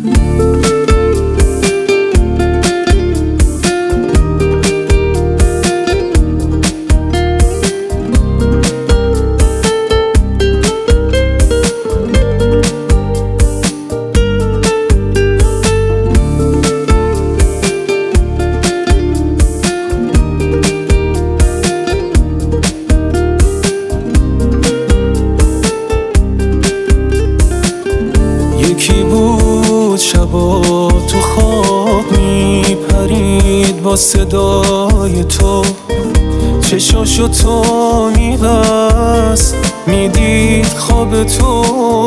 یکی بود شبا تو خواب میپرید با صدای تو، چشاشو تو میبست میدید خواب تو،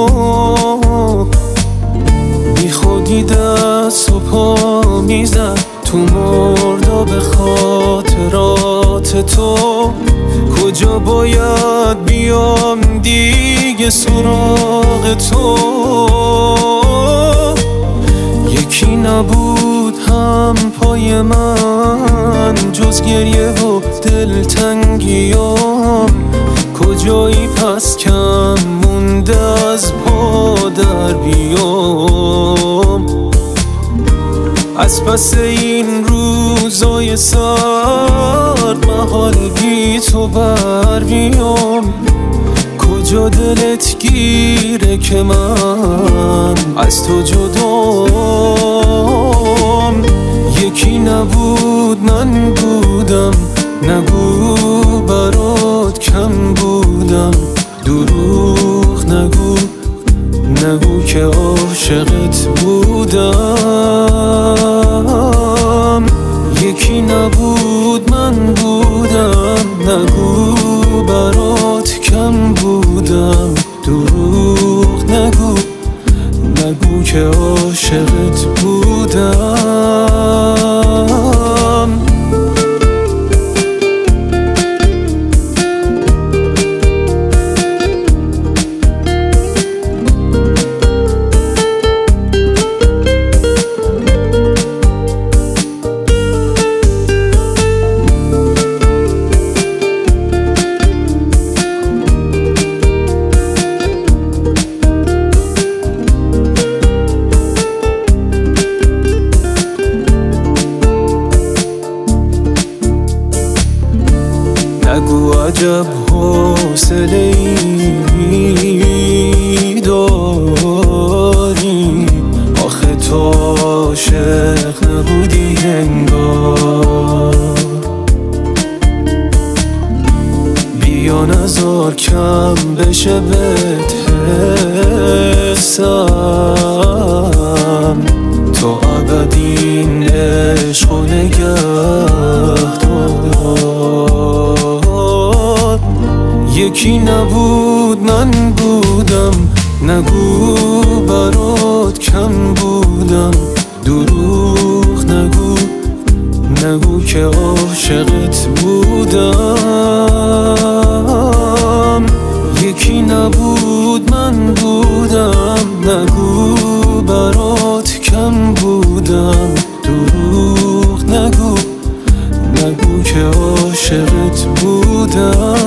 بی خودی دست و پا میزد تو مرداب خاطرات تو. کجا باید بیام دیگه سراغ تو؟ یکی نبود هم پای من جز گریه و دلتنگیام. کجایی پس کم مونده از پا در بیام؟ از پس این روزای سرد محال بی تو بر بیام. کجا دلت گیره که من از تو جدام؟ یکی نبود من بودم، نگو برات کم بودم. دروغ نگو، نگو که عاشقت بودم. یکی نبود من بودم، نگو برات کم بودم. دروغ نگو، نگو که عاشقت بودم. نگو عجب حوصله‌ای داری، آخه تو عاشق نبودی انگار. بیا نذار کم بشه بهت حسم، تو ابدی این عشق و نگه دار. یکی نبود من بودم، نگو برات کم بودم. دروغ نگو، نگو که عاشقت بودم. یکی نبود من بودم، نگو برات کم بودم. دروغ نگو، نگو که عاشقت بودم.